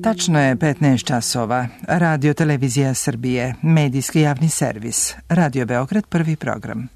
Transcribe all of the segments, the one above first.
Tačno je 15 časova. Radio Televizija Srbije, medijski javni servis. Radio Beograd, prvi program.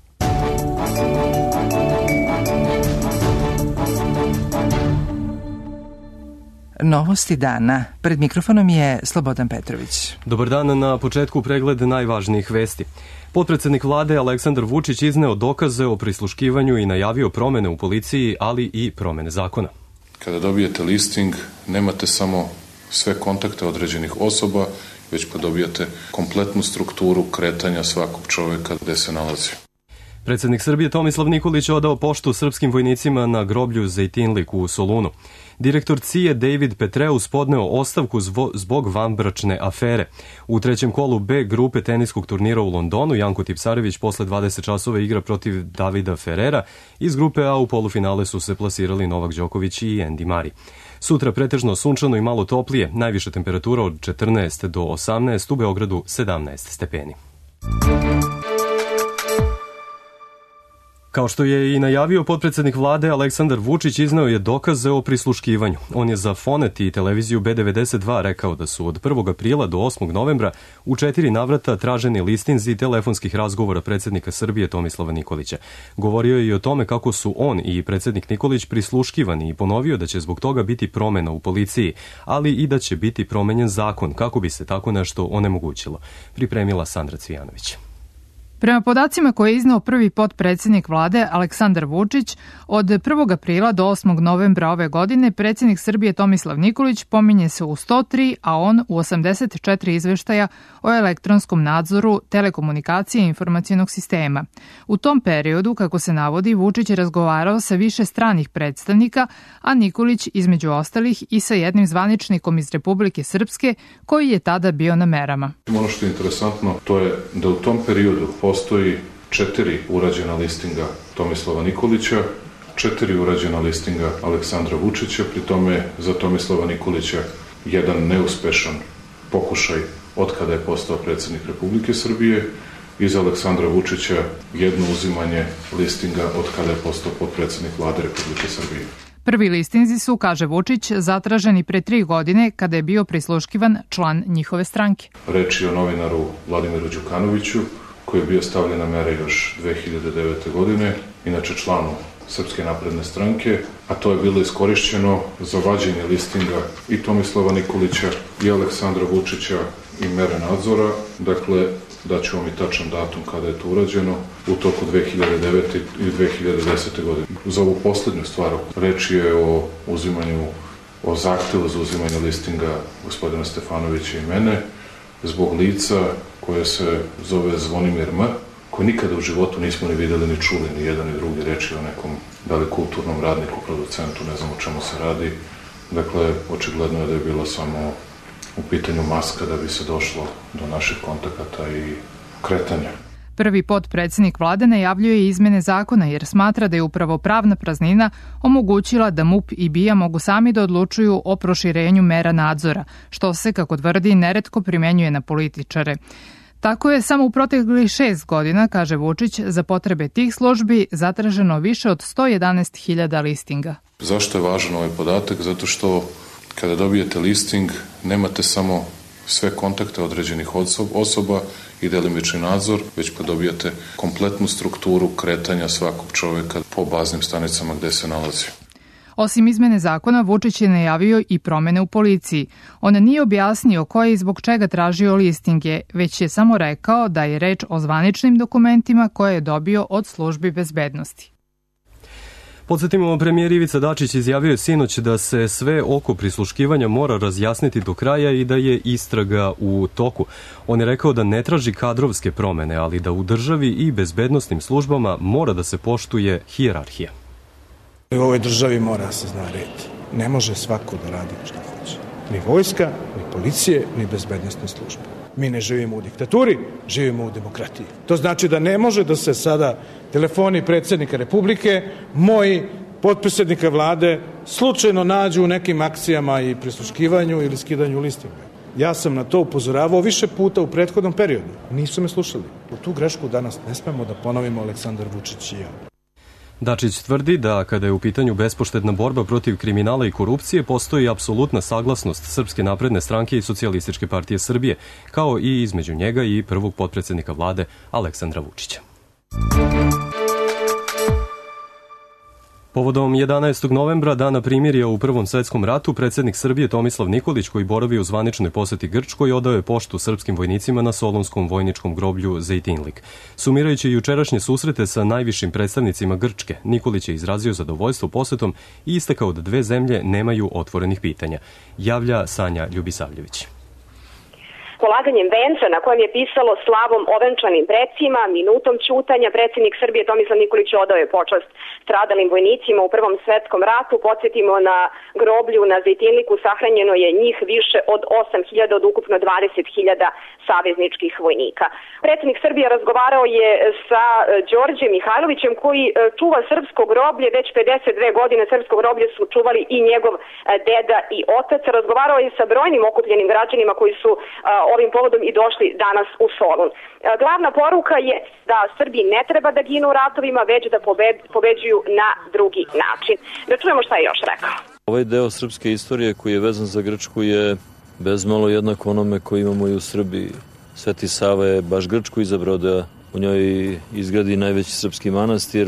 Novosti dana. Pred mikrofonom je Slobodan Petrović. Dobar dan, na početku pregled najvažnijih vesti. Potpredsednik vlade Aleksandar Vučić izneo dokaze o prisluškivanju i najavio promene u policiji, ali i promene zakona. Kada dobijete listing, nemate samo sve kontakte određenih osoba, već pa dobijate kompletnu strukturu kretanja svakog čoveka gde se nalazi. Predsednik Srbije Tomislav Nikolić odao poštu srpskim vojnicima na groblju Zejtinlik u Solunu. Direktor CIA David Petreus podneo ostavku zbog vanbračne afere. U trećem kolu B grupe teniskog turnira u Londonu Janko Tipsarević posle 20 časova igra protiv Davida Ferrera. Iz grupe A u polufinale su se plasirali Novak Đoković i Andy Murray. Sutra pretežno sunčano i malo toplije, najviša temperatura od 14 do 18, u Beogradu 17 stepeni. Kao što je i najavio potpredsednik vlade, Aleksandar Vučić izneo je dokaze o prisluškivanju. On je za Fonet i televiziju B92 rekao da su od 1. aprila do 8. novembra u 4 navrata traženi listinzi telefonskih razgovora predsednika Srbije Tomislava Nikolića. Govorio je i o tome kako su on i predsednik Nikolić prisluškivani i ponovio da će zbog toga biti promena u policiji, ali i da će biti promenjen zakon kako bi se tako nešto onemogućilo. Pripremila Sandra Cvijanović. Prema podacima koje je izneo prvi potpredsednik vlade Aleksandar Vučić, od 1. aprila do 8. novembra ove godine predsednik Srbije Tomislav Nikolić pominje se u 103, a on u 84 izveštaja o elektronskom nadzoru telekomunikacije i informacionog sistema. U tom periodu, kako se navodi, Vučić je razgovarao sa više stranih predstavnika, a Nikolić između ostalih i sa jednim zvaničnikom iz Republike Srpske koji je tada bio na merama. Ono što je interesantno, to je da u tom periodu postoji 4 urađena listinga Tomislava Nikolića, 4 urađena listinga Aleksandra Vučića, pri tome za Tomislava Nikolića jedan neuspešan pokušaj od kada je postao predsednik Republike Srbije i za Aleksandra Vučića jedno uzimanje listinga od kada je postao potpredsednik vlade Republike Srbije. Prvi listinzi su, kaže Vučić, zatraženi pre 3 godine kada je bio prisluškivan član njihove stranke. Reč je o novinaru Vladimiru Đukanoviću, koji je bio stavljen na mere još 2009. godine, inače članu Srpske napredne stranke, a to je bilo iskorišćeno za vađenje listinga i Tomislava Nikolića i Aleksandra Vučića i mere nadzora. Dakle, daću vam i tačan datum kada je to urađeno, u toku 2009. i 2010. godine. Za ovu poslednju stvar, reč je o zahtevu za uzimanje listinga gospodina Stefanovića i mene, zbog lica koje se zove Zvonimir M, koji nikada u životu nismo ni videli ni čuli, ni jedan ni drugi, reči o nekom, da li kulturnom radniku, producentu, ne znam o čemu se radi. Dakle, očigledno je da je bilo samo u pitanju maska da bi se došlo do naših kontakata i kretanja. Prvi potpredsednik vlade najavljuje izmene zakona jer smatra da je upravo pravna praznina omogućila da MUP i BIA mogu sami da odlučuju o proširenju mera nadzora, što se, kako tvrdi, neretko primenjuje na političare. Tako je samo u proteklih 6 godina, kaže Vučić, za potrebe tih službi zatraženo više od 111.000 listinga. Zašto je važan ovaj podatak? Zato što kada dobijete listing, nemate samo sve kontakte određenih osoba i delimični nadzor, već pa dobijate kompletnu strukturu kretanja svakog čoveka po baznim stanicama gde se nalazi. Osim izmene zakona, Vučić je najavio i promene u policiji. On nije objasnio ko je i zbog čega tražio listinge, već je samo rekao da je reč o zvaničnim dokumentima koje je dobio od službi bezbednosti. Podsjetimo, premijer Ivica Dačić izjavio sinoć da se sve oko prisluškivanja mora razjasniti do kraja i da je istraga u toku. On je rekao da ne traži kadrovske promene, ali da u državi i bezbednosnim službama mora da se poštuje hijerarhija. U ovoj državi mora se zna red. Ne može svako da radi što hoće. Ni vojska, ni policije, ni bezbednosne službe. Mi ne živimo u diktaturi, živimo u demokratiji. To znači da ne može da se sada telefoni predsjednika Republike, moji potpredsjednika vlade, slučajno nađu u nekim akcijama i prisluškivanju ili skidanju listinga. Ja sam na to upozoravao više puta u prethodnom periodu. Nisu me slušali. U tu grešku danas ne smemo da ponovimo Aleksandar Vučić i ja. Dačić tvrdi da kada je u pitanju bespoštedna borba protiv kriminala i korupcije, postoji apsolutna saglasnost Srpske napredne stranke i Socijalističke partije Srbije, kao i između njega i prvog potpredsednika vlade Aleksandra Vučića. Povodom 11. novembra, dana primirja u Prvom svetskom ratu, predsednik Srbije Tomislav Nikolić, koji boravi u zvaničnoj poseti Grčkoj, odao je poštu srpskim vojnicima na Solunskom vojničkom groblju Zejtinlik. Sumirajući jučerašnje susrete sa najvišim predstavnicima Grčke, Nikolić je izrazio zadovoljstvo posetom i istakao da dve zemlje nemaju otvorenih pitanja. Javlja Sanja Ljubisavljević. Polaganjem venca na kojem je pisalo slavom ovenčanim precima, minutom ćutanja, predsjednik Srbije Tomislav Nikolić odao je počast stradalim vojnicima u Prvom svetskom ratu. Podsjetimo, na groblju na Zejtinliku sahranjeno je njih više od 8.000 od ukupno 20.000 savezničkih vojnika. Predsjednik Srbije razgovarao je sa Đorđem Mihajlovićem, koji čuva srpsko groblje. Već 52 godine srpsko groblje su čuvali i njegov deda i otac. Razgovarao je sa brojnim okupljenim građanima koji su ovim povodom i došli danas u Solun. Glavna poruka je da Srbi ne treba da ginu u ratovima, već da pobeđuju na drugi način. Da čujemo šta je još rekao. Ovaj deo srpske istorije koji je vezan za Grčku je bezmalo jednak onome koji imamo i u Srbiji. Sveti Sava je baš Grčku izabrao da u njoj izgradi najveći srpski manastir.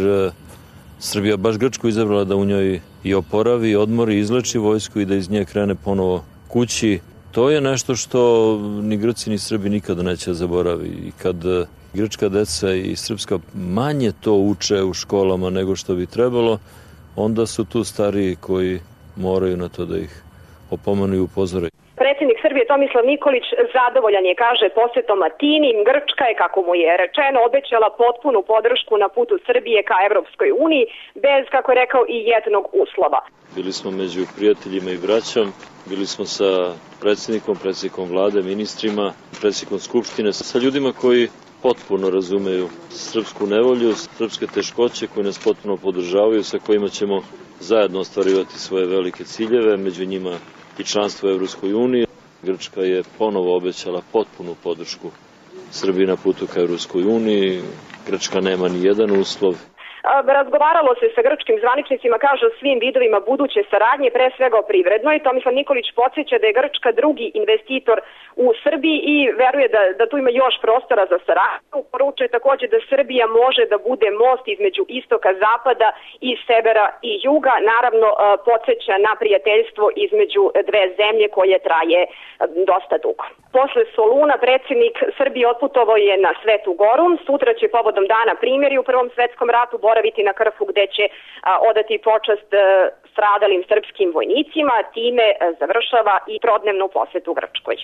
Srbija baš Grčku izabrala da u njoj i oporavi, odmori, izleči vojsku i da iz nje krene ponovo kući. To je nešto što ni Grci ni Srbi nikada neće zaboravi. I kad grčka deca i srpska manje to uče u školama nego što bi trebalo, onda su tu stariji koji moraju na to da ih opomenu i upozore. Predsjednik Srbije Tomislav Nikolić zadovoljan je, kaže, posjetom Atini. Grčka je, kako mu je rečeno, obećala potpunu podršku na putu Srbije ka Evropskoj uniji, bez, kako je rekao, i jednog uslova. Bili smo među prijateljima i braćom, bili smo sa predsjednikom vlade, ministrima, predsjednikom skupštine, sa ljudima koji potpuno razumeju srpsku nevolju, srpske teškoće koje nas potpuno podržavaju, sa kojima ćemo zajedno ostvarivati svoje velike ciljeve, među njima i članstvo u Evropskoj uniji. Grčka je ponovo obećala potpunu podršku Srbiji na putu ka Evropskoj uniji. Grčka nema ni jedan uslov. Razgovaralo se sa grčkim zvaničnicima, kaže, o svim vidovima buduće saradnje, pre svega o privrednoj. Tomislav Nikolić podsjeća da je Grčka drugi investitor u Srbiji i veruje da tu ima još prostora za saradnju. Poručuje također da Srbija može da bude most između istoka, zapada i severa i juga. Naravno, podsjeća na prijateljstvo između dve zemlje koje traje dosta dugo. Posle Soluna predsjednik Srbije otputovao je na Svetu Goru. Sutra će povodom dana primirja u Prvom svetskom ratu boraviti na Krfu, gde će odati počast stradalim srpskim vojnicima. Time završava i trodnevnu posetu Grčkoj.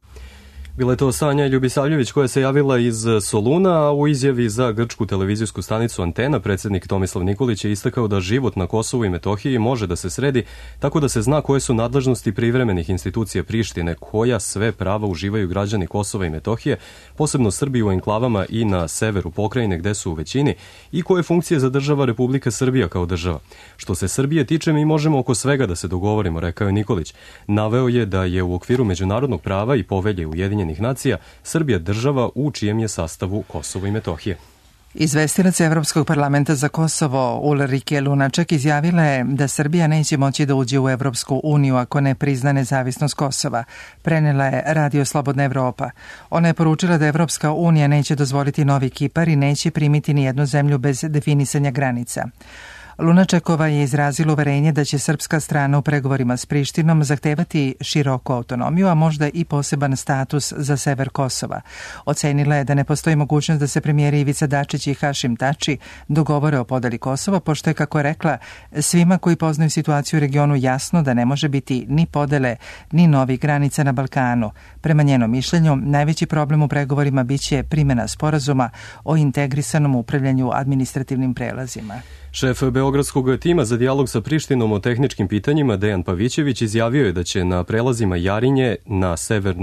Bila je to Sanja Ljubisavljević koja se javila iz Soluna, a u izjavi za grčku televizijsku stanicu Antena predsjednik Tomislav Nikolić je istakao da život na Kosovu i Metohiji može da se sredi tako da se zna koje su nadležnosti privremenih institucija Prištine, koja sve prava uživaju građani Kosova i Metohije, posebno Srbi u enklavama i na severu pokrajine gde su u većini, i koje funkcije zadržava Republika Srbija kao država. Što se Srbije tiče, mi možemo oko svega da se dogovorimo, rekao je Nikolić. Naveo je da je u okviru međunarodnog prava i povelje Ujedinjenih nacija Srbija država u čijem je sastavu Kosovo i Metohije. Izvestilac Evropskog parlamenta za Kosovo Ulrike Lunaček izjavila je da Srbija neće moći da uđe u Evropsku uniju ako ne prizna nezavisnost Kosova. Prenela je Radio Slobodna Evropa. Ona je poručila da Evropska unija neće dozvoliti novi Kipar i neće primiti ni jednu zemlju bez definisanja granica. Lunačekova je izrazila uverenje da će srpska strana u pregovorima s Prištinom zahtevati široku autonomiju, a možda i poseban status za sever Kosova. Ocenila je da ne postoji mogućnost da se premijeri Ivica Dačić i Hašim Tači dogovore o podeli Kosova, pošto je, kako je rekla, svima koji poznaju situaciju u regionu jasno da ne može biti ni podele, ni novih granica na Balkanu. Prema njenom mišljenju, najveći problem u pregovorima biće primjena sporazuma o integrisanom upravljanju administrativnim prelazima. Šef beogradskog tima za dijalog sa Prištinom o tehničkim pitanjima Dejan Pavićević izjavio je da će na prelazima Jarinje na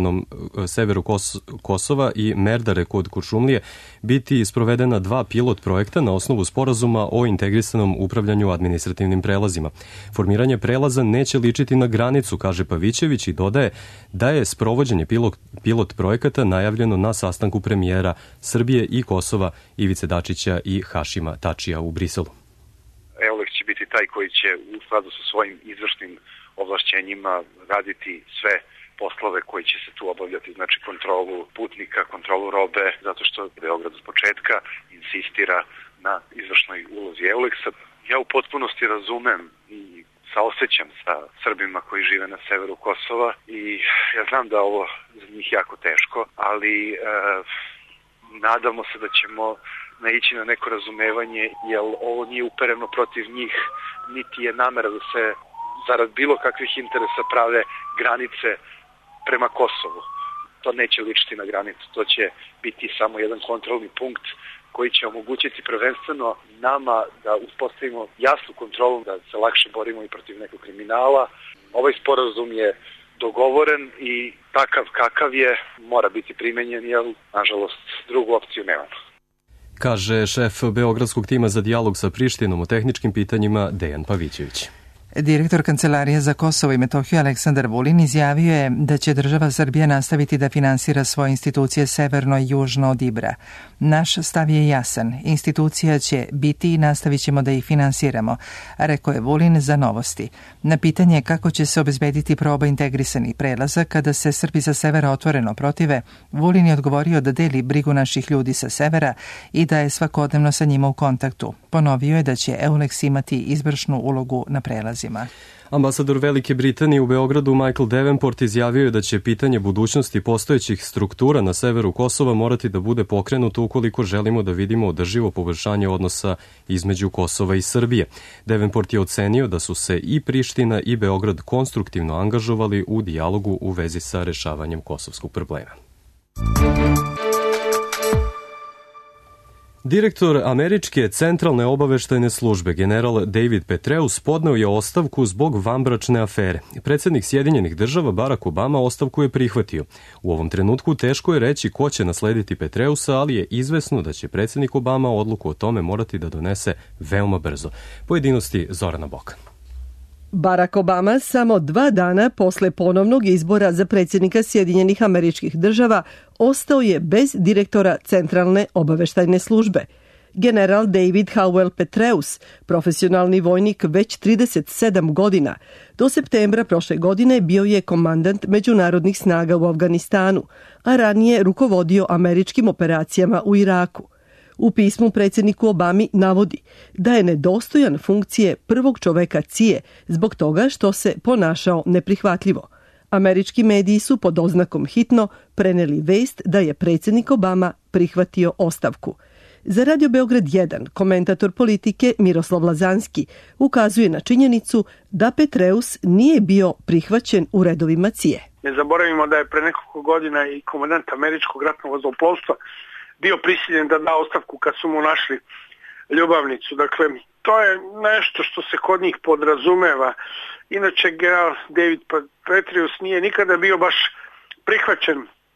severu Kosova i Merdare kod Kuršumlije biti sprovedena 2 pilot projekta na osnovu sporazuma o integrisanom upravljanju administrativnim prelazima. Formiranje prelaza neće ličiti na granicu, kaže Pavićević, i dodaje da je sprovođenje pilot projekata najavljeno na sastanku premijera Srbije i Kosova Ivice Dačića i Hašima Tačija u Briselu. taj koji će u skladu sa svojim izvršnim ovlašćenjima raditi sve poslove koji će se tu obavljati, znači kontrolu putnika, kontrolu robe, zato što Beograd od početka insistira na izvršnoj ulozi EULEX-a. Ja u potpunosti razumem i saosećam sa Srbima koji žive na severu Kosova i ja znam da ovo za njih jako teško, ali nadamo se da ćemo naići na neko razumevanje, jer ovo nije upereno protiv njih, niti je namera da se zarad bilo kakvih interesa prave granice prema Kosovu. To neće ličiti na granicu, to će biti samo jedan kontrolni punkt koji će omogućiti prvenstveno nama da uspostavimo jasnu kontrolu, da se lakše borimo i protiv nekog kriminala. Ovaj sporazum je dogovoren i takav kakav je mora biti primenjen, jer nažalost drugu opciju nemamo. Kaže šef Beogradskog tima za dijalog sa Prištinom o tehničkim pitanjima Dejan Pavićević. Direktor Kancelarije za Kosovo i Metohiju Aleksandar Vulin izjavio je da će država Srbija nastaviti da finansira svoje institucije severno i južno od Ibra. Naš stav je jasan. Institucija će biti i nastavit ćemo da ih finansiramo, rekao je Vulin za Novosti. Na pitanje kako će se obezbediti proba integrisani prelazak kada se Srbi sa severa otvoreno protive, Vulin je odgovorio da deli brigu naših ljudi sa severa i da je svakodnevno sa njima u kontaktu. Ponovio je da će EULEX imati izvršnu ulogu na prelazima. Ambasador Velike Britanije u Beogradu Michael Davenport izjavio je da će pitanje budućnosti postojećih struktura na severu Kosova morati da bude pokrenuto ukoliko želimo da vidimo održivo poboljšanje odnosa između Kosova i Srbije. Davenport je ocenio da su se i Priština i Beograd konstruktivno angažovali u dijalogu u vezi sa rešavanjem kosovskog problema. Direktor Američke centralne obaveštajne službe general David Petraeus podneo je ostavku zbog vanbračne afere. Predsjednik Sjedinjenih država Barack Obama ostavku je prihvatio. U ovom trenutku teško je reći ko će naslediti Petreusa, ali je izvesno da će predsjednik Obama odluku o tome morati da donese veoma brzo. Pojedinosti Zorana Bokan. Barack Obama samo 2 dana posle ponovnog izbora za predsjednika Sjedinjenih Američkih Država ostao je bez direktora Centralne obaveštajne službe. General David Howell Petraeus, profesionalni vojnik već 37 godina, do septembra prošle godine bio je komandant međunarodnih snaga u Afganistanu, a ranije rukovodio američkim operacijama u Iraku. U pismu predsjedniku Obami navodi da je nedostojan funkcije prvog čoveka CIA zbog toga što se ponašao neprihvatljivo. Američki mediji su pod oznakom hitno preneli vest da je predsjednik Obama prihvatio ostavku. Za Radio Beograd 1 komentator politike Miroslav Lazanski ukazuje na činjenicu da Petraeus nije bio prihvaćen u redovima CIA. Ne zaboravimo da je pre nekoliko godina i komandant američkog ratnog vazduhoplovstva bio prisiljen da da ostavku kad su mu našli ljubavnicu. Dakle, to je nešto što se kod njih podrazumeva. Inače, general David Petraeus nije nikada bio baš prihvaćen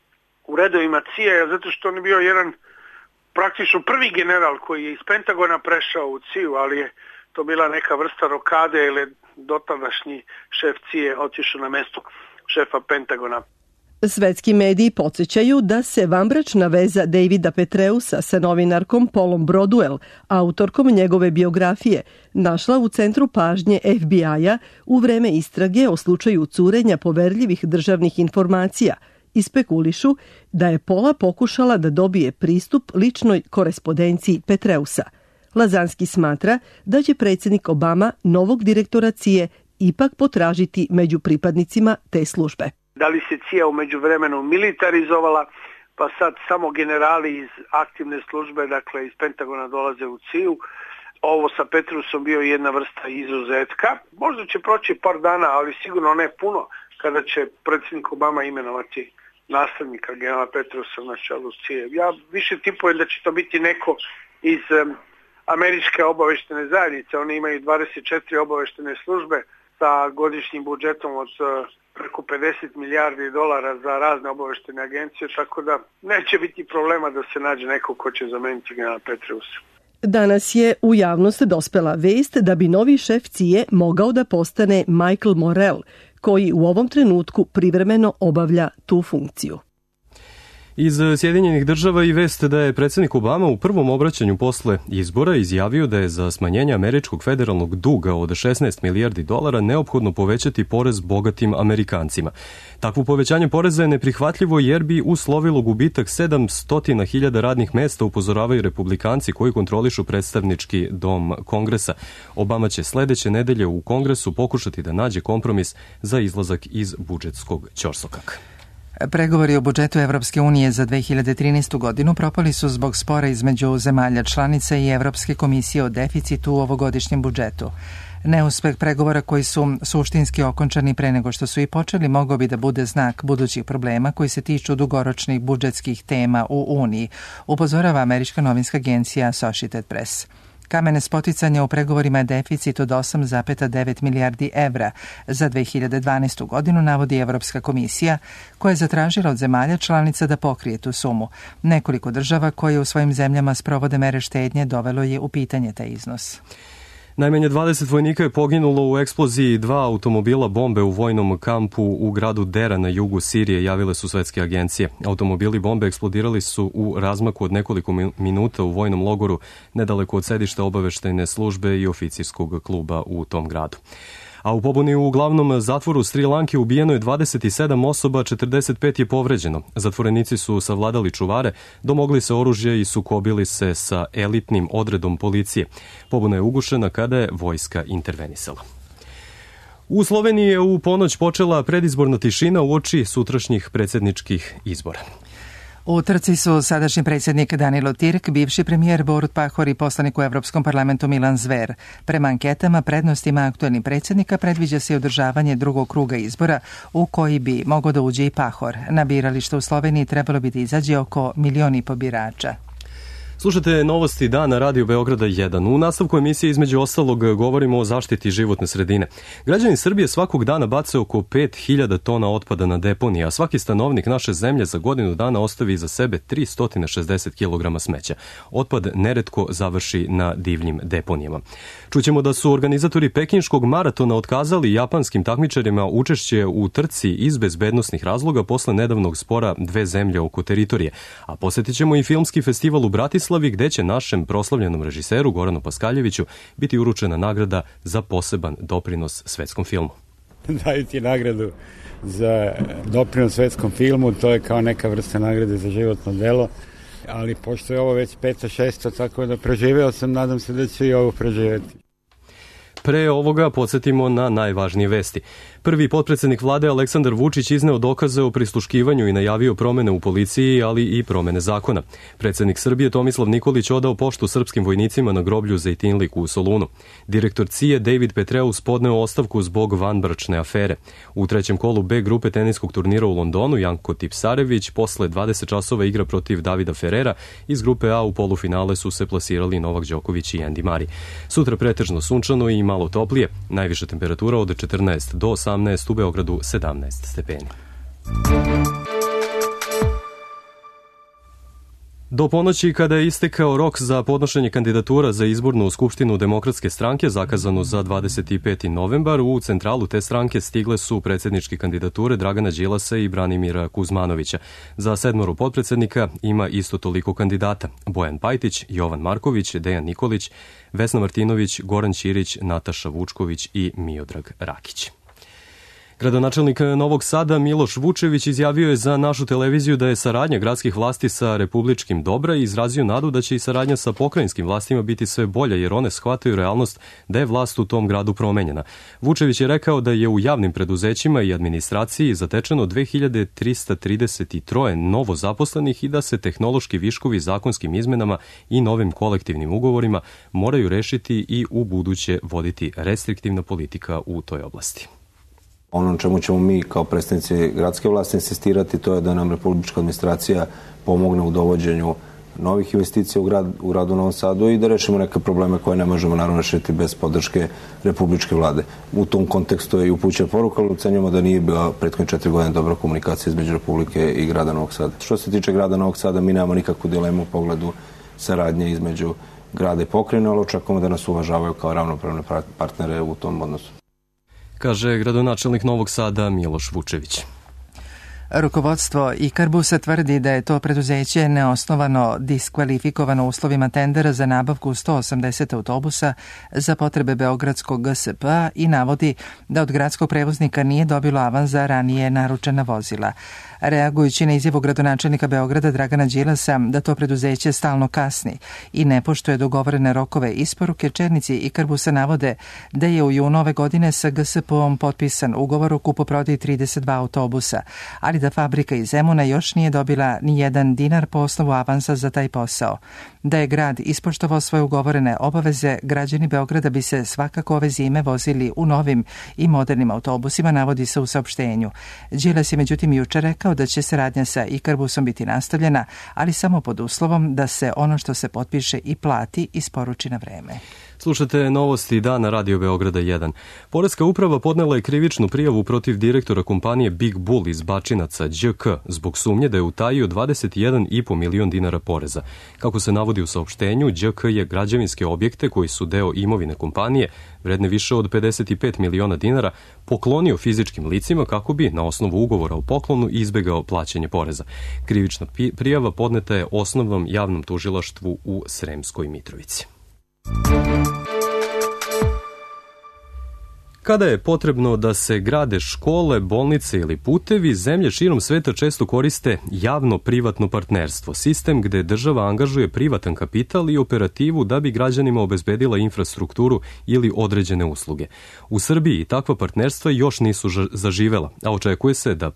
u redovima CIA, zato što on je bio jedan praktično prvi general koji je iz Pentagona prešao u CIA, ali je to bila neka vrsta rokade ili dotadašnji šef CIA otišao na mesto šefa Pentagona. Svetski mediji podsjećaju da se vanbračna veza Davida Petreusa sa novinarkom Paulom Broduel, autorkom njegove biografije, našla u centru pažnje FBI-a u vreme istrage o slučaju curenja poverljivih državnih informacija i spekulišu da je Paula pokušala da dobije pristup ličnoj korespondenciji Petreusa. Lazanski smatra da će predsjednik Obama novog direktora CIA ipak potražiti među pripadnicima te službe. Da li se CIA umeđu vremenu militarizovala, pa sad samo generali iz aktivne službe, dakle iz Pentagona dolaze u CIA. Ovo sa Petreusom bio jedna vrsta izuzetka. Možda će proći par dana, ali sigurno ne puno, kada će predsjednik Obama imenovati nastavnika generala Petreusa na čelu CIA. Ja više tipujem da će to biti neko iz američke obaveštene zajednice. Oni imaju 24 obaveštene službe sa godišnjim budžetom od preko $50 milijardi za razne obaveštene agencije, tako da neće biti problema da se nađe neko ko će zameniti generala Petreusa. Danas je u javnost dospela vest da bi novi šef CIA mogao da postane Michael Morell, koji u ovom trenutku privremeno obavlja tu funkciju. Iz Sjedinjenih država i vest da je predsjednik Obama u prvom obraćanju posle izbora izjavio da je za smanjenje američkog federalnog duga od 16 milijardi dolara neophodno povećati porez bogatim Amerikancima. Takvo povećanje poreza je neprihvatljivo jer bi uslovilo gubitak 700.000 radnih mesta, upozoravaju republikanci koji kontrolišu predstavnički dom Kongresa. Obama će sledeće nedelje u Kongresu pokušati da nađe kompromis za izlazak iz budžetskog ćorsokaka. Pregovori o budžetu Evropske unije za 2013. godinu propali su zbog spora između zemalja članica i Evropske komisije o deficitu u ovogodišnjem budžetu. Neuspeh pregovora koji su suštinski okončani pre nego što su i počeli mogao bi da bude znak budućih problema koji se tiču dugoročnih budžetskih tema u Uniji, upozorava američka novinska agencija Associated Press. Kamene spoticanja u pregovorima je deficit od 8,9 milijardi evra za 2012. godinu, navodi Evropska komisija, koja je zatražila od zemalja članica da pokrije tu sumu. Nekoliko država koje u svojim zemljama sprovode mere štednje dovelo je u pitanje taj iznos. Najmanje 20 vojnika je poginulo u eksploziji 2 automobila bombe u vojnom kampu u gradu Dera na jugu Sirije, javile su svetske agencije. Automobili bombe eksplodirali su u razmaku od nekoliko minuta u vojnom logoru, nedaleko od sedišta obaveštajne službe i oficirskog kluba u tom gradu. A u pobuni u glavnom zatvoru Sri Lanke ubijeno je 27 osoba, 45 je povređeno. Zatvorenici su savladali čuvare, domogli se oružja i sukobili se sa elitnim odredom policije. Pobuna je ugušena kada je vojska intervenisala. U Sloveniji je u ponoć počela predizborna tišina uoči sutrašnjih predsjedničkih izbora. U trci su sadašnji predsjednik Danilo Tirk, bivši premijer Borut Pahor i poslanik u Evropskom parlamentu Milan Zver. Prema anketama prednostima aktuelnih predsjednika predviđa se održavanje drugog kruga izbora u koji bi mogao da uđe i Pahor. Na biralište u Sloveniji trebalo bi da izađe oko 1,5 miliona birača. Slušate novosti dana Radio Beograda 1. U nastavku emisije između ostalog govorimo o zaštiti životne sredine. Građani Srbije svakog dana bace oko 5.000 tona otpada na deponije, a svaki stanovnik naše zemlje za godinu dana ostavi iza sebe 360 kg smeća. Otpad neretko završi na divljim deponijama. Čućemo da su organizatori pekinškog maratona otkazali japanskim takmičarima učešće u trci iz bezbednosnih razloga posle nedavnog spora dve zemlje oko teritorije. A posjetit ćemo i filmski festival u Bratislavi, gde će našem proslavljenom režiseru Goranu Paskaljeviću biti uručena nagrada za poseban doprinos svetskom filmu. Daju ti nagradu za doprinos svetskom filmu, to je kao neka vrsta nagrade za životno delo, ali pošto je ovo već 5. 6. tako da preživeo sam, nadam se da će i ovo preživeti. Pre ovoga podsjetimo na najvažnije vesti. Prvi potpredsjednik vlade Aleksandar Vučić izneo dokaze o prisluškivanju i najavio promene u policiji, ali i promene zakona. Predsjednik Srbije Tomislav Nikolić odao poštu srpskim vojnicima na groblju Zejtinlik u Solunu. Direktor CIA David Petreus podneo ostavku zbog vanbračne afere. U trećem kolu B grupe teniskog turnira u Londonu Janko Tipsarević posle 20 časova igra protiv Davida Ferrera. Iz grupe A u polufinale su se plasirali Novak Đoković i Andy Murray. Sutra pretežno sunčano i malo toplije. Najviša temperatura od 14 do 18, u Beogradu 17 stepeni. Do ponoći, kada je istekao rok za podnošenje kandidatura za izbornu skupštinu Demokratske stranke, zakazanu za 25. novembar, u centralu te stranke stigle su predsjedničke kandidature Dragana Đilasa i Branimira Kuzmanovića. Za 7 potpredsjednika ima isto toliko kandidata: Bojan Pajtić, Jovan Marković, Dejan Nikolić, Vesna Martinović, Goran Ćirić, Nataša Vučković i Miodrag Rakić. Gradonačelnik Novog Sada Miloš Vučević izjavio je za našu televiziju da je saradnja gradskih vlasti sa republičkim dobra i izrazio nadu da će i saradnja sa pokrajinskim vlastima biti sve bolja, jer one shvataju realnost da je vlast u tom gradu promenjena. Vučević je rekao da je u javnim preduzećima i administraciji zatečeno 2333 novo zaposlenih i da se tehnološki viškovi zakonskim izmenama i novim kolektivnim ugovorima moraju rešiti i u buduće voditi restriktivna politika u toj oblasti. Ono na čemu ćemo mi kao predstavnici gradske vlasti insistirati, to je da nam republička administracija pomogne u dovođenju novih investicija u gradu Novom Sadu i da rešimo neke probleme koje ne možemo naravno rešiti bez podrške republičke vlade. U tom kontekstu je i upućena poruka, ali ocenjujemo da nije bila prethodne 4 godine dobra komunikacija između Republike i grada Novog Sada. Što se tiče grada Novog Sada, mi nemamo nikakvu dilemu u pogledu saradnje između grada i pokrajine, ali očekujemo da nas uvažavaju kao ravnopravne partnere u tom odnosu, kaže gradonačelnik Novog Sada Miloš Vučević. Rukovodstvo Ikarbusa tvrdi da je to preduzeće neosnovano diskvalifikovano uslovima tendera za nabavku 180 autobusa za potrebe Beogradskog GSP-a i navodi da od gradskog prevoznika nije dobilo avans za ranije naručena vozila. Reagujući na izjavu gradonačelnika Beograda Dragana Đilasa da to preduzeće stalno kasni i ne poštuje dogovorene rokove isporuke, čelnici Ikarbusa navode da je u junu ove godine sa GSP-om potpisan ugovor o kupoprodaji 32 autobusa, ali da fabrika iz Zemuna još nije dobila ni jedan dinar po osnovu avansa za taj posao. Da je grad ispoštovao svoje ugovorene obaveze, građani Beograda bi se svakako ove zime vozili u novim i modernim autobusima, navodi se u saopštenju. Đilas je međutim juče rekao da će saradnja sa Ikarbusom biti nastavljena, ali samo pod uslovom da se ono što se potpiše i plati isporuči na vreme. Slušate novosti dana Radio Beograda 1. Poreska uprava podnela je krivičnu prijavu protiv direktora kompanije Big Bull iz Bačinaca ĐK zbog sumnje da je utajio 21,5 milion dinara poreza. Kako se navodi u saopštenju, ĐK je građevinske objekte koji su deo imovine kompanije, vredne više od 55 miliona dinara, poklonio fizičkim licima kako bi na osnovu ugovora o poklonu izbegao plaćanje poreza. Krivična prijava podneta je Osnovnom javnom tužilaštvu u Sremskoj Mitrovici. Kada je potrebno da se grade škole, bolnice ili putevi, zemlje širom sveta često koriste javno-privatno partnerstvo, sistem gde država angažuje privatan kapital i operativu da bi građanima obezbedila infrastrukturu ili određene usluge. U Srbiji takva partnerstva još nisu zaživela, a očekuje se da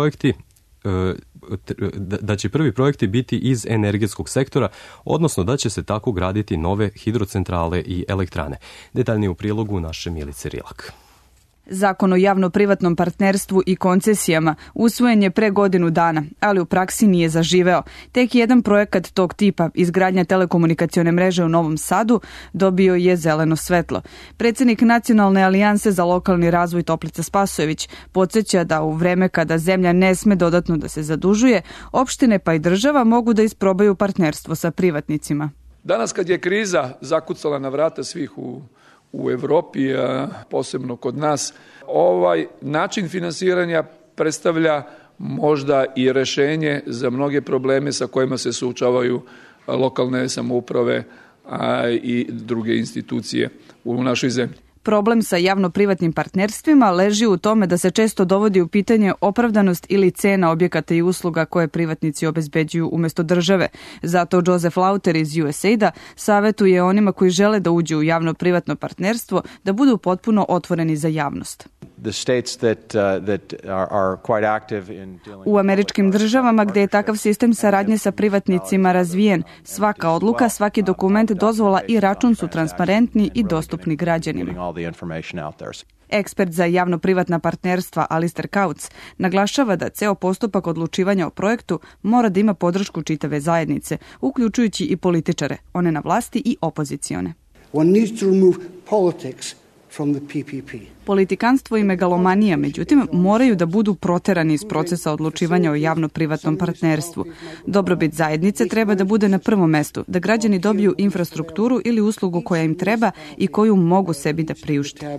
će prvi projekti biti iz energetskog sektora, odnosno da će se tako graditi nove hidrocentrale i elektrane. Detaljnije u prilogu naše Milice Rilak. Zakon o javno-privatnom partnerstvu i koncesijama usvojen je pre godinu dana, ali u praksi nije zaživeo. Tek jedan projekat tog tipa, izgradnja telekomunikacione mreže u Novom Sadu, dobio je zeleno svetlo. Predsednik Nacionalne alijanse za lokalni razvoj Toplica Spasojević podsjeća da u vreme kada zemlja ne sme dodatno da se zadužuje, opštine pa i država mogu da isprobaju partnerstvo sa privatnicima. Danas kad je kriza zakucala na vrata svih u Evropi, a posebno kod nas, ovaj način finansiranja predstavlja možda i rešenje za mnoge probleme sa kojima se suočavaju lokalne samouprave i druge institucije u našoj zemlji. Problem sa javno-privatnim partnerstvima leži u tome da se često dovodi u pitanje opravdanost ili cena objekata i usluga koje privatnici obezbeđuju umesto države. Zato Joseph Lauter iz USAID-a savetuje onima koji žele da uđu u javno-privatno partnerstvo da budu potpuno otvoreni za javnost. U američkim državama gde je takav sistem saradnje sa privatnicima razvijen, svaka odluka, svaki dokument, dozvola i račun su transparentni i dostupni građanima. Ekspert za javno-privatna partnerstva Alistair Kautz naglašava da ceo postupak odlučivanja o projektu mora da ima podršku čitave zajednice, uključujući i političare, one na vlasti i opozicione. One needs to remove politics from the PPP. Politikanstvo i megalomanija, međutim, moraju da budu proterani iz procesa odlučivanja o javno-privatnom partnerstvu. Dobrobit zajednice treba da bude na prvom mestu, da građani dobiju infrastrukturu ili uslugu koja im treba i koju mogu sebi da priušte.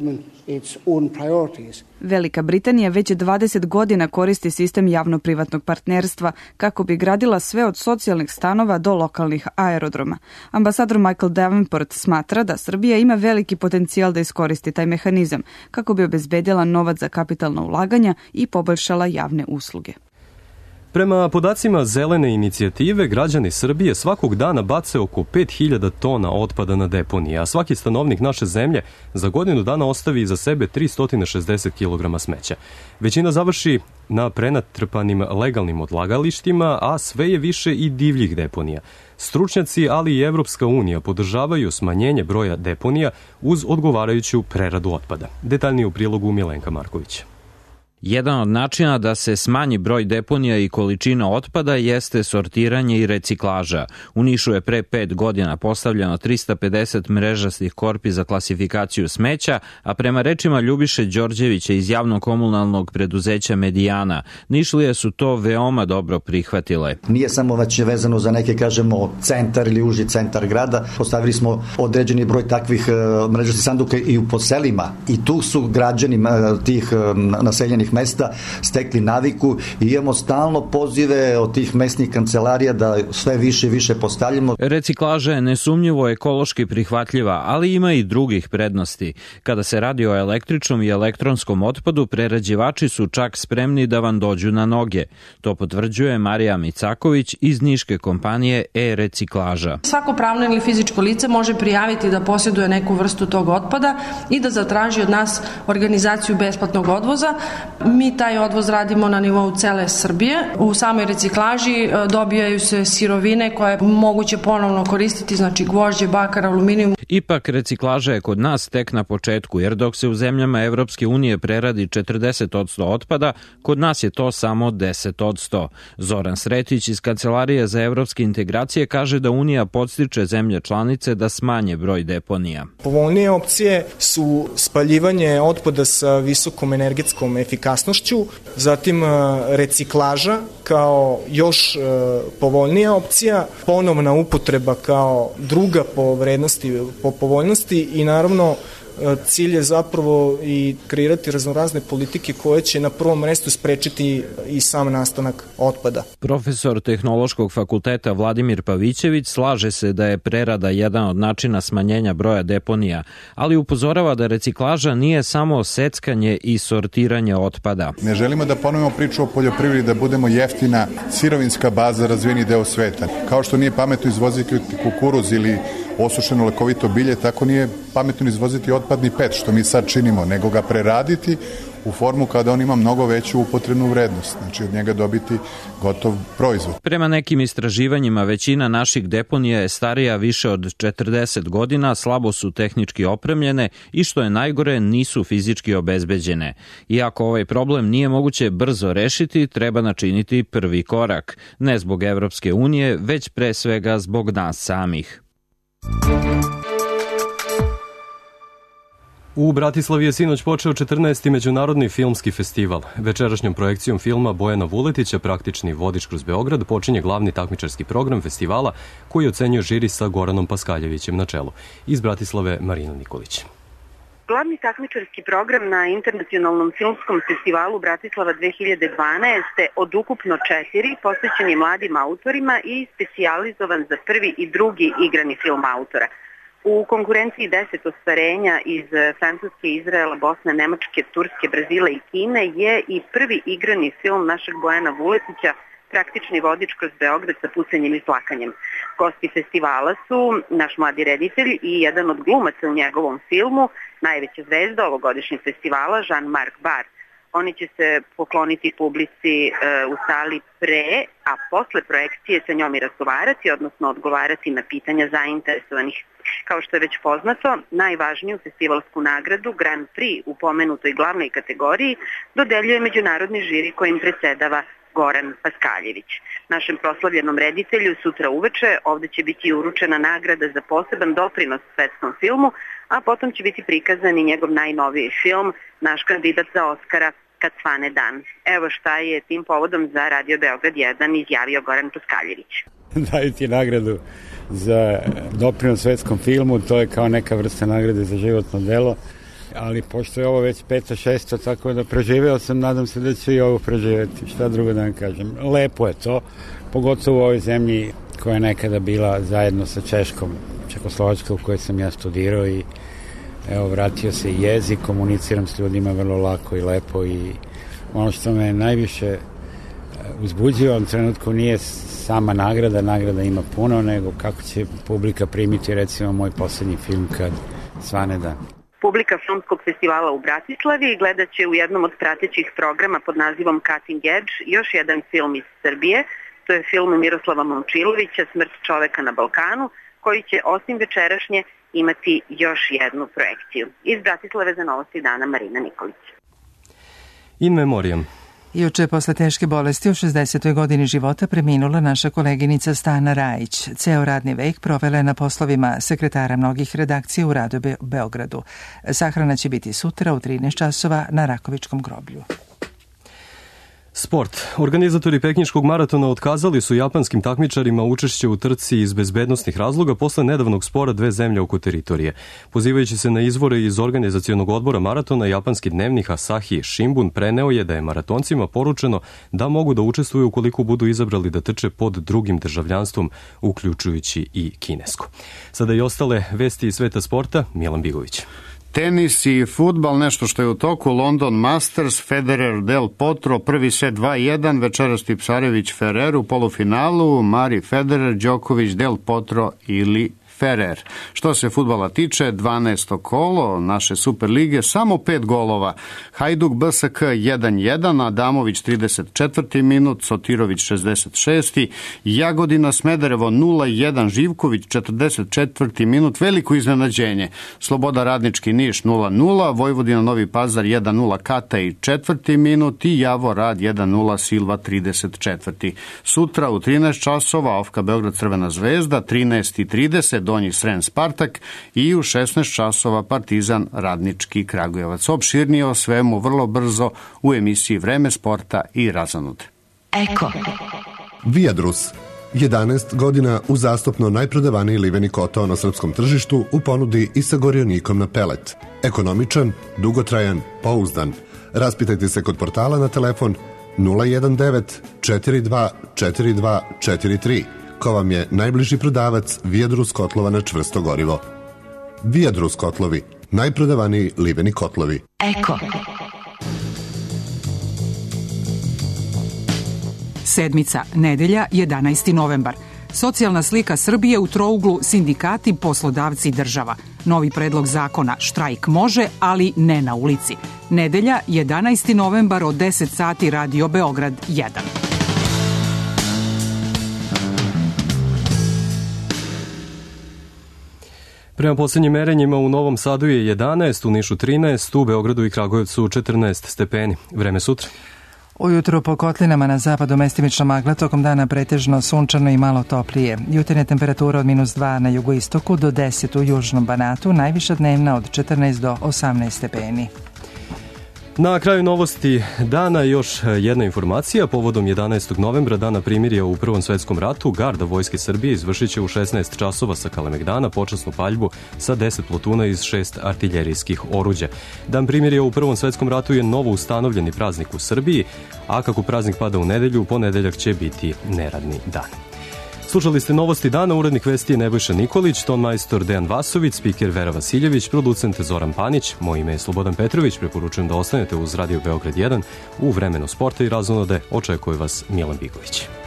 Velika Britanija već 20 godina koristi sistem javno-privatnog partnerstva kako bi gradila sve od socijalnih stanova do lokalnih aerodroma. Ambasador Michael Davenport smatra da Srbija ima veliki potencijal da iskoristi taj mehanizam kako bi obezbedila novac za kapitalna ulaganja i poboljšala javne usluge. Prema podacima Zelene inicijative, građani Srbije svakog dana bace oko 5000 tona otpada na deponije, a svaki stanovnik naše zemlje za godinu dana ostavi iza sebe 360 kg smeća. Većina završi na prenatrpanim legalnim odlagalištima, a sve je više i divljih deponija. Stručnjaci, ali i Evropska unija podržavaju smanjenje broja deponija uz odgovarajuću preradu otpada. Detaljnije u prilogu Milenka Markovića. Jedan od načina da se smanji broj deponija i količina otpada jeste sortiranje i reciklaža. U Nišu je pre 5 godina postavljeno 350 mrežastih korpi za klasifikaciju smeća, a prema rečima Ljubiše Đorđevića iz javno-komunalnog preduzeća Medijana, Nišlije su to veoma dobro prihvatile. Nije samo već vezano za neke, kažemo, centar ili uži centar grada. Postavili smo određeni broj takvih mrežastih sanduka i u poselima. I tu su građani tih naseljenih mesta, stekli naviku i imamo stalno pozive od tih mesnih kancelarija da sve više i više postavljamo. Reciklaža je nesumnjivo ekološki prihvatljiva, ali ima i drugih prednosti. Kada se radi o električnom i elektronskom otpadu, prerađivači su čak spremni da vam dođu na noge. To potvrđuje Marija Micaković iz niške kompanije E-reciklaža. Svako pravno ili fizičko lice može prijaviti da posjeduje neku vrstu tog otpada i da zatraži od nas organizaciju besplatnog odvoza. Mi taj odvoz radimo na nivou cele Srbije. U samoj reciklaži dobijaju se sirovine koje je moguće ponovno koristiti, znači gvožđe, bakar, aluminijum. Ipak reciklaža je kod nas tek na početku, jer dok se u zemljama Evropske unije preradi 40% otpada, kod nas je to samo 10%. Zoran Sretić iz Kancelarije za evropske integracije kaže da Unija podstiče zemlje članice da smanje broj deponija. Povoljnije opcije su spaljivanje otpada sa visokom energetskom efikasnošću, zatim reciklaža kao još povoljnija opcija, ponovna upotreba kao druga po vrednosti, po povoljnosti i naravno cilj je zapravo i kreirati raznorazne politike koje će na prvom mestu sprečiti i sam nastanak otpada. Profesor Tehnološkog fakulteta Vladimir Pavićević slaže se da je prerada jedan od načina smanjenja broja deponija, ali upozorava da reciklaža nije samo seckanje i sortiranje otpada. Ne želimo da ponovimo priču o poljoprivredi, da budemo jeftina sirovinska baza razvijeni deo sveta. Kao što nije pametno izvoziti kukuruz ili osušeno lekovito bilje, tako nije pametno izvoziti otpadni PET, što mi sad činimo, nego ga preraditi u formu kada on ima mnogo veću upotrebnu vrednost, znači od njega dobiti gotov proizvod. Prema nekim istraživanjima, većina naših deponija je starija više od 40 godina, slabo su tehnički opremljene i što je najgore, nisu fizički obezbeđene. Iako ovaj problem nije moguće brzo rešiti, treba načiniti prvi korak, ne zbog Evropske unije, već pre svega zbog nas samih. U Bratislavi je sinoć počeo 14. Međunarodni filmski festival. Večerašnjom projekcijom filma Bojana Vuletića, Praktični vodič kroz Beograd, počinje glavni takmičarski program festivala koji ocenjuje žiri sa Goranom Paskaljevićem na čelu. Iz Bratislave Marina Nikolić. Glavni takmičarski program na Internacionalnom filmskom festivalu Bratislava 2012. od ukupno 4 posvećeni mladim autorima i specijalizovan za prvi i drugi igrani film autora. U konkurenciji 10 ostvarenja iz Francuske, Izraela, Bosne, Nemačke, Turske, Brazila i Kine je i prvi igrani film našeg Bojana Vuletića Praktični vodič kroz Beograd sa pucanjem i plakanjem. Gosti festivala su naš mladi reditelj i jedan od glumaca u njegovom filmu, najveća zvezda ovogodišnjeg festivala, Jean-Marc Barr. Oni će se pokloniti publici u sali pre, a posle projekcije sa njom i razgovarati, odnosno odgovarati na pitanja zainteresovanih. Kao što je već poznato, najvažniju festivalsku nagradu Grand Prix u pomenutoj glavnoj kategoriji dodeljuje međunarodni žiri kojim predsedava Goran Paskaljević. Našem proslavljenom reditelju sutra uveče ovde će biti uručena nagrada za poseban doprinos svetskom filmu, a potom će biti prikazan i njegov najnoviji film, naš kandidat za Oskara Kad svane dan. Evo šta je tim povodom za Radio Beograd 1 izjavio Goran Paskaljević. Daju ti nagradu za doprinos svetskom filmu, to je kao neka vrsta nagrade za životno delo, ali pošto je ovo već 5. 6. tako da preživeo sam, nadam se da ću i ovo preživeti, šta drugo da vam kažem. Lepo je to, pogotovo u ovoj zemlji koja je nekada bila zajedno sa Češkom, Čekoslovačkom u kojoj sam ja studirao i evo vratio se i jezik, komuniciram s ljudima vrlo lako i lepo i ono što me najviše uzbuđuje u ovom trenutku nije sama nagrada ima puno, nego kako će publika primiti recimo moj posljednji film Kad svane dan. Publika filmskog festivala u Bratislavi gledat će u jednom od pratećih programa pod nazivom Cutting Edge još jedan film iz Srbije. To je film Miroslava Momčilovića Smrt čoveka na Balkanu, koji će osim večerašnje imati još jednu projekciju. Iz Bratislave za Novosti dana Marina Nikolić. In memoriam. Juče posle teške bolesti u 60. godini života preminula naša koleginica Stana Rajić. Ceo radni vek provela je na poslovima sekretara mnogih redakcija u Radio Beogradu. Sahrana će biti sutra u 13 časova na Rakovičkom groblju. Sport. Organizatori pekinškog maratona otkazali su japanskim takmičarima učešće u trci iz bezbednostnih razloga posle nedavnog spora dve zemlje oko teritorije. Pozivajući se na izvore iz organizacionog odbora maratona, japanski dnevnik Asahi Shimbun preneo je da je maratoncima poručeno da mogu da učestvuju ukoliko budu izabrali da trče pod drugim državljanstvom, uključujući i kinesko. Sada i ostale vesti iz sveta sporta, Milan Bigović. Tenis i fudbal, nešto što je u toku. London Masters, Federer Del Potro, prvi set 2-1, večeras Tipsarević Ferrer u polufinalu, Mari Federer, Đoković, Del Potro ili Ferrer. Što se fudbala tiče, 12. kolo naše Superlige, samo 5 golova. Hajduk BSK 1-1, Adamović 34. minut, Sotirović 66. Jagodina Smederevo 0-1, Živković 44. minut, veliko iznenađenje. Sloboda Radnički Niš 0-0, Vojvodina Novi Pazar 1-0, Kata i 4. minut i Javo Rad 1-0, Silva 34. Sutra u 13 časova Ofka Beograd Crvena zvezda, 13:30 Donji Srem Spartak i u 16 časova Partizan Radnički Kragujevac. Opširnije o svemu vrlo brzo u emisiji Vreme sporta i razonude. Eko. Viadrus. 11 godina uzastopno najprodavaniji liveni kotao na srpskom tržištu u ponudi i sa gorionikom na pelet. Ekonomičan, dugotrajan, pouzdan. Raspitajte se kod portala na telefon 019 42 42 43. Ko vam je najbliži prodavac Viadrus kotlova na čvrsto gorivo. Viadrus kotlovi, najprodavaniji liveni kotlovi. Eko. Sedmica, nedelja, 11. novembar. Socijalna slika Srbije u trouglu sindikati, poslodavci i država. Novi predlog zakona, štrajk može, ali ne na ulici. Nedelja, 11. novembar od 10 sati, Radio Beograd 1. Prema poslednjim merenjima u Novom Sadu je 11, u Nišu 13, u Beogradu i Kragujevcu 14 stepeni. Vreme sutra. Ujutro po kotlinama na zapadu mestimično magla, tokom dana pretežno sunčano i malo toplije. Jutarnja temperatura od -2 na jugoistoku do 10 u južnom Banatu, najviša dnevna od 14 do 18 stepeni. Na kraju novosti dana još jedna informacija. Povodom 11. novembra, dana primirja u Prvom svetskom ratu, garda Vojske Srbije izvršit će u 16 časova sa Kalemegdana počasnu paljbu sa 10 plotuna iz 6 artiljerijskih oruđa. Dan primirja u Prvom svetskom ratu je novo ustanovljeni praznik u Srbiji, a kako praznik pada u nedelju, u ponedeljak će biti neradni dan. Slušali ste novosti dana, urednik vesti je Nebojša Nikolić, ton majstor Dejan Vasović, spiker Vera Vasiljević, producent Zoran Panić, moje ime je Slobodan Petrović, preporučujem da ostanete uz Radio Beograd 1, u vremenu sporta i razonode očekuje vas Milan Bigović.